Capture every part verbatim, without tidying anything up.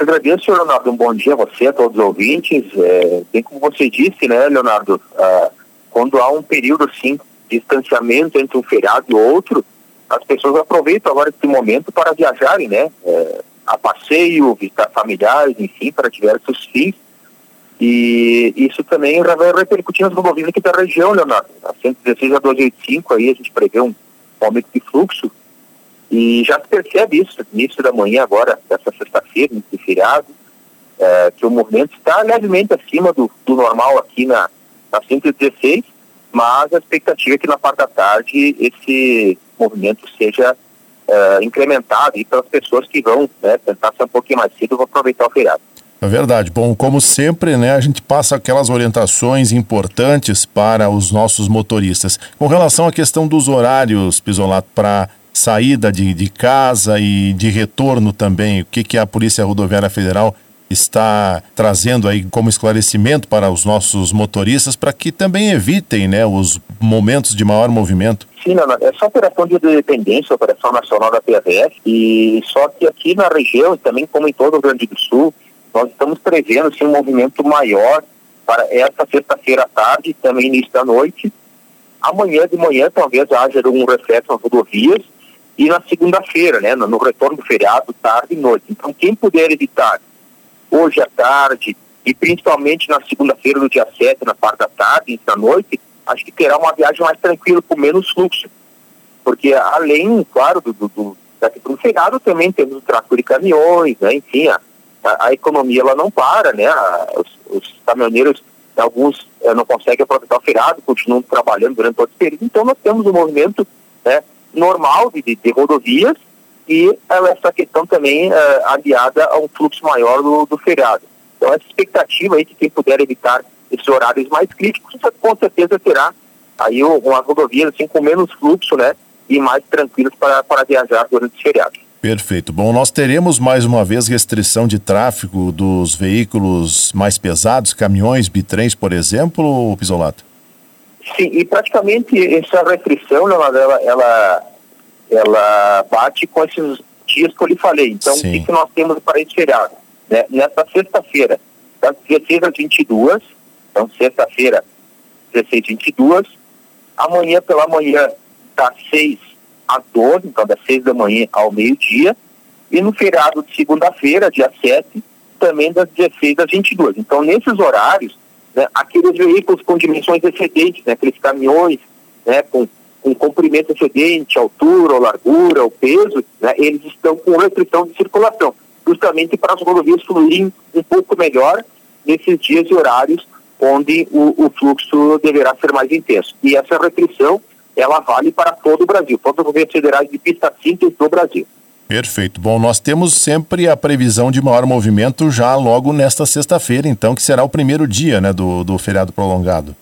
que agradeço, Leonardo. Um bom dia a você, a todos os ouvintes. É, bem como você disse, né, Leonardo, ah, quando há um período assim, de distanciamento entre um feriado e outro, as pessoas aproveitam agora esse momento para viajarem, né, é, a passeio, visitar familiares, enfim, para diversos fins. E isso também já vai repercutir nas rodovias aqui da região, Leonardo. A cento e dezesseis, a duzentos e oitenta e cinco, aí a gente prevê um aumento de fluxo. E já se percebe isso, no início da manhã agora, dessa sexta-feira, nesse feriado, é, que o movimento está levemente acima do, do normal aqui na, na cento e dezesseis, mas a expectativa é que na parte da tarde esse movimento seja é, incrementado e pelas pessoas que vão, né, tentar ser um pouquinho mais cedo, vão aproveitar o feriado. É verdade. Bom, como sempre, né, a gente passa aquelas orientações importantes para os nossos motoristas. Com relação à questão dos horários, Pisolato, para saída de, de casa e de retorno também, o que, que a Polícia Rodoviária Federal está trazendo aí como esclarecimento para os nossos motoristas para que também evitem, né, os momentos de maior movimento? Sim, não, essa operação de dependência, a operação nacional da P R F, e só que aqui na região, e também como em todo o Rio Grande do Sul, nós estamos prevendo assim, um movimento maior para esta sexta-feira à tarde e também início da noite. Amanhã de manhã talvez haja um reflexo nas rodovias, e na segunda-feira, né, no, no retorno do feriado, tarde e noite. Então, quem puder evitar hoje à tarde e principalmente na segunda-feira, no dia sete, na parte da tarde e da noite, acho que terá uma viagem mais tranquila, com menos fluxo. Porque além, claro, do, do, do, daqui para o feriado também temos o tráfego de caminhões, né, enfim, a, a, a economia ela não para, né, a, os, os caminhoneiros, alguns eh, não conseguem aproveitar o feriado, continuam trabalhando durante todo esse período. Então, nós temos um movimento, né, normal de, de, de rodovias e uh, essa questão também uh, aliada a um fluxo maior do, do feriado. Então essa expectativa aí que quem puder evitar esses horários mais críticos, com certeza terá aí uma rodovia assim com menos fluxo, né, e mais tranquilos para, para viajar durante esse feriado. Perfeito. Bom, nós teremos mais uma vez restrição de tráfego dos veículos mais pesados, caminhões, bitrens, por exemplo, Pisolato? Sim, e praticamente essa restrição, ela, ela, ela, ela bate com esses dias que eu lhe falei. Então, Sim. o que, que nós temos para esse feriado? Né? Nessa sexta-feira, das dezesseis às vinte e duas, então sexta-feira, dezesseis às vinte e duas, amanhã pela manhã, das seis às doze, então das seis da manhã ao meio-dia, e no feriado de segunda-feira, dia sete, também das dezesseis às vinte e duas. Então, nesses horários, né, aqueles veículos com dimensões excedentes, né, aqueles caminhões, né, com, com comprimento excedente, altura, ou largura, ou peso, né, eles estão com restrição de circulação, justamente para as rodovias fluírem um pouco melhor nesses dias e horários onde o, o fluxo deverá ser mais intenso. E essa restrição, ela vale para todo o Brasil, todas as rodovias federais de pista simples do Brasil. Perfeito. Bom, nós temos sempre a previsão de maior movimento já logo nesta sexta-feira, então, que será o primeiro dia, né, do, do feriado prolongado.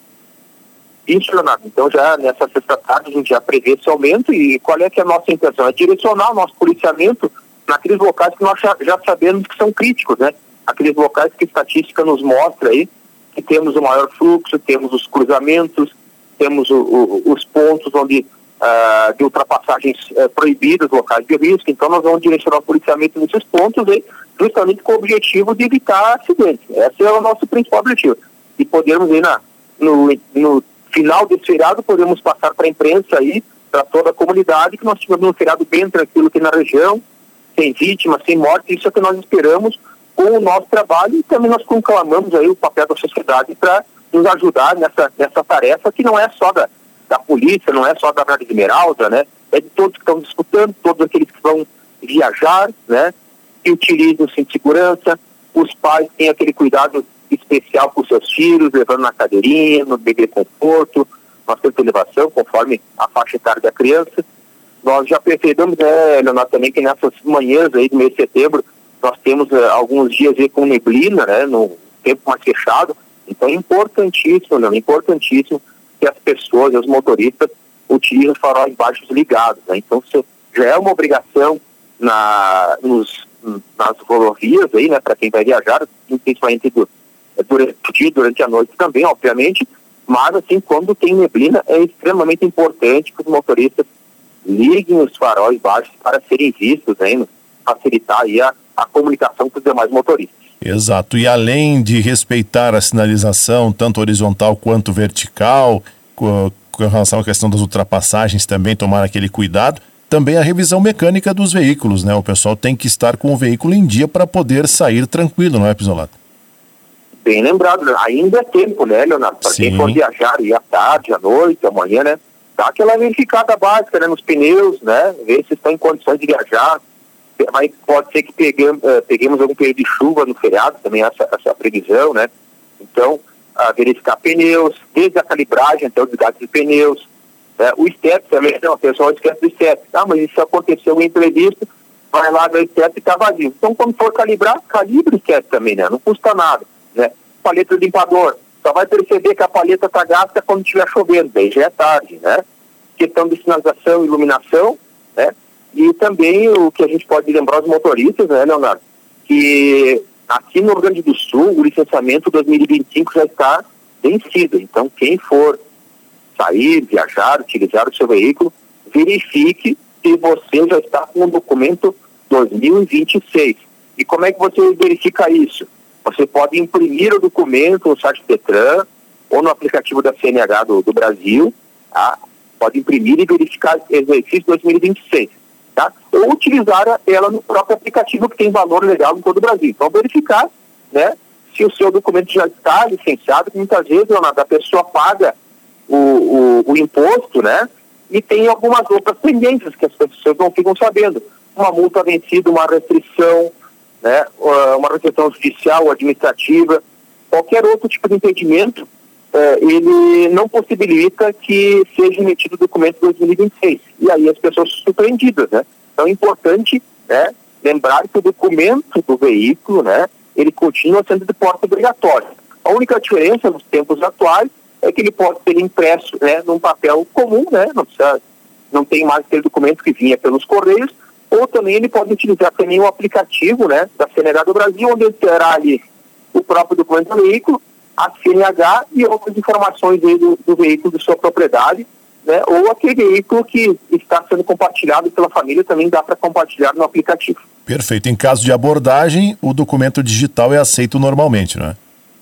Isso, Leonardo. Então, já nessa sexta-tarde, a gente já prevê esse aumento. E qual é que é a nossa intenção? É direcionar o nosso policiamento naqueles locais que nós já sabemos que são críticos, né? Aqueles locais que a estatística nos mostra aí, que temos o maior fluxo, temos os cruzamentos, temos o, o, os pontos onde Uh, de ultrapassagens uh, proibidas, locais de risco. Então nós vamos direcionar o policiamento nesses pontos aí, justamente com o objetivo de evitar acidentes. Esse é o nosso principal objetivo. E podermos aí na, no, no final desse feriado, podemos passar para a imprensa aí, para toda a comunidade, que nós tivemos um feriado bem tranquilo aqui na região, sem vítimas, sem morte. Isso é o que nós esperamos com o nosso trabalho, e também nós conclamamos aí o papel da sociedade para nos ajudar nessa, nessa tarefa, que não é só da da polícia, não é só da Rádio Esmeralda, né? É de todos que estão disputando, todos aqueles que vão viajar, né? Que utilizam o cinto de segurança, os pais têm aquele cuidado especial com seus filhos, levando na cadeirinha, no bebê conforto, nós temos elevação conforme a faixa etária da criança. Nós já percebemos, né, Leonardo, também que nessas manhãs aí do mês de setembro, nós temos uh, alguns dias aí com neblina, né? No tempo mais fechado. Então é importantíssimo, Leonardo, importantíssimo que as pessoas, os motoristas, utilizam faróis baixos ligados, né? Então, isso já é uma obrigação na, nos, nas rodovias aí, né, para quem vai viajar, principalmente do, durante o dia, durante a noite também, obviamente, mas, assim, quando tem neblina, é extremamente importante que os motoristas liguem os faróis baixos para serem vistos, né, facilitar aí a, a comunicação com os demais motoristas. Exato, e além de respeitar a sinalização, tanto horizontal quanto vertical, com, com relação à questão das ultrapassagens também, tomar aquele cuidado, também a revisão mecânica dos veículos, né? O pessoal tem que estar com o veículo em dia para poder sair tranquilo, não é, Pisolato? Bem lembrado, né? Ainda é tempo, né, Leonardo? Para quem for viajar e à tarde, à noite, amanhã, né? Dá aquela verificada básica, né, nos pneus, né? Ver se estão em condições de viajar. Mas pode ser que peguemos, uh, peguemos algum período de chuva no feriado, também essa, essa previsão, né? Então, uh, verificar pneus, desde a calibragem até o desgaste de pneus. Uh, o step também, não, o pessoal esquece do step. Ah, mas isso aconteceu um imprevisto, vai lá, o step e está vazio. Então, quando for calibrar, calibre o step também, né? Não custa nada, né? Paleta de limpador, só vai perceber que a paleta está gasta quando estiver chovendo, daí já é tarde, né? Questão de sinalização, iluminação, né? E também o que a gente pode lembrar aos motoristas, né, Leonardo, que aqui no Rio Grande do Sul o licenciamento dois mil e vinte e cinco já está vencido. Então, quem for sair, viajar, utilizar o seu veículo, verifique se você já está com o documento dois mil e vinte e seis. E como é que você verifica isso? Você pode imprimir o documento no site do Detran ou no aplicativo da C N H do, do Brasil, tá? Pode imprimir e verificar exercício dois mil e vinte e seis. Tá? Ou utilizar ela no próprio aplicativo que tem valor legal em todo o Brasil. Então, verificar, né, se o seu documento já está licenciado, que muitas vezes, Leonardo, a pessoa paga o, o, o imposto, né, e tem algumas outras pendências que as pessoas não ficam sabendo. Uma multa vencida, uma restrição, né, uma restrição judicial ou administrativa, qualquer outro tipo de impedimento, eh, ele não possibilita que seja emitido o documento dois mil e vinte e seis. E aí as pessoas são surpreendidas, né? Então é importante, né, lembrar que o documento do veículo, né, ele continua sendo de porte obrigatório. A única diferença nos tempos atuais é que ele pode ser impresso, né, num papel comum, né? Não precisa, não tem mais aquele documento que vinha pelos correios, ou também ele pode utilizar também o aplicativo, né, da C N H do Brasil, onde ele terá ali o próprio documento do veículo, a C N H e outras informações aí do, do veículo de sua propriedade, né, ou aquele veículo que está sendo compartilhado pela família também dá para compartilhar no aplicativo. Perfeito. Em caso de abordagem, o documento digital é aceito normalmente, não é?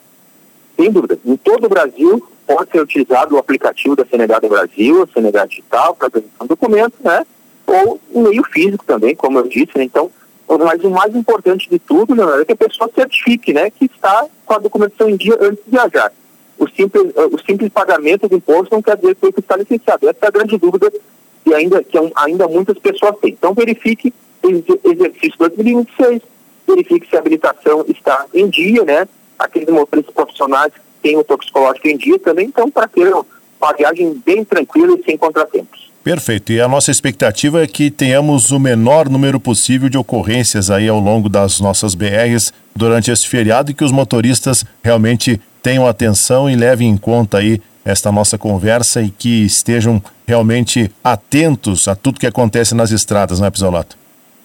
Sem dúvida. Em todo o Brasil pode ser utilizado o aplicativo da C N H do Brasil, a C N H digital, para apresentação do documento, né, ou o meio físico também, como eu disse, né? Então, mas o mais importante de tudo, né, é que a pessoa certifique, né, que está com a documentação em dia antes de viajar. O simples, o simples pagamento do imposto não quer dizer que ele está licenciado. Essa é a grande dúvida que ainda, que ainda muitas pessoas têm. Então, verifique o exercício dois mil e vinte e seis, verifique se a habilitação está em dia, né, aqueles motoristas profissionais que têm o toxicológico em dia também, então, para ter uma viagem bem tranquila e sem contratempos. Perfeito. E a nossa expectativa é que tenhamos o menor número possível de ocorrências aí ao longo das nossas B Rs durante esse feriado e que os motoristas realmente tenham atenção e levem em conta aí esta nossa conversa e que estejam realmente atentos a tudo que acontece nas estradas, não é, Pisolato?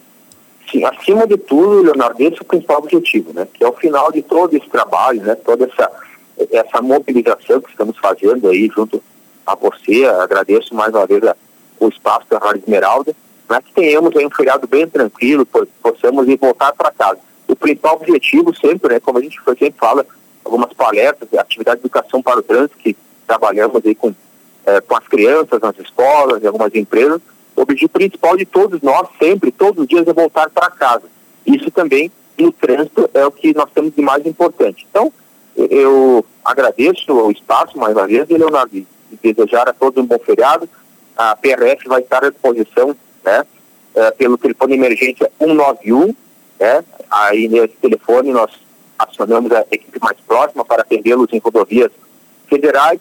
Sim, acima de tudo, Leonardo, esse é o principal objetivo, né? Que é o final de todo esse trabalho, né? Toda essa, essa mobilização que estamos fazendo aí junto a você. Agradeço mais uma vez a o espaço da Rádio Esmeralda, né, que tenhamos aí um feriado bem tranquilo, possamos ir voltar para casa. O principal objetivo sempre, né, como a gente sempre fala, algumas palestras, atividade de educação para o trânsito, que trabalhamos aí com, eh, com as crianças nas escolas, em algumas empresas, o objetivo principal de todos nós, sempre, todos os dias, é voltar para casa. Isso também, no trânsito, é o que nós temos de mais importante. Então, eu agradeço o espaço, mais uma vez, Leonardo, e desejar a todos um bom feriado. A P R F vai estar à disposição, né, é, pelo telefone emergência um nove um, né, aí nesse telefone nós acionamos a equipe mais próxima para atendê-los em rodovias federais.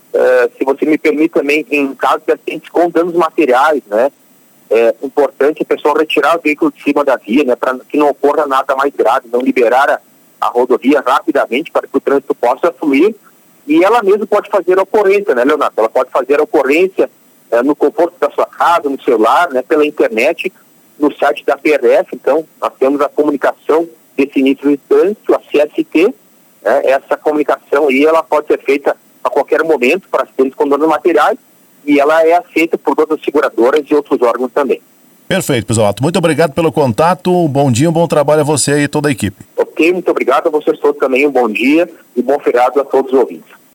É, se você me permite também, em caso de acidentes com danos materiais, né, é importante a pessoa retirar o veículo de cima da via, né, para que não ocorra nada mais grave, não liberar a, a rodovia rapidamente para que o trânsito possa fluir, e ela mesma pode fazer a ocorrência, né, Leonardo? Ela pode fazer a ocorrência É, no conforto da sua casa, no celular, né, pela internet, no site da P R F. Então, nós temos a comunicação desse início de trânsito, a C S T, né, essa comunicação aí, ela pode ser feita a qualquer momento para acidentes com danos materiais, e ela é aceita por todas as seguradoras e outros órgãos também. Perfeito, Pisolato. Muito obrigado pelo contato, um bom dia, um bom trabalho a você e toda a equipe. Ok, muito obrigado a vocês todos também, um bom dia e bom feriado a todos os ouvintes.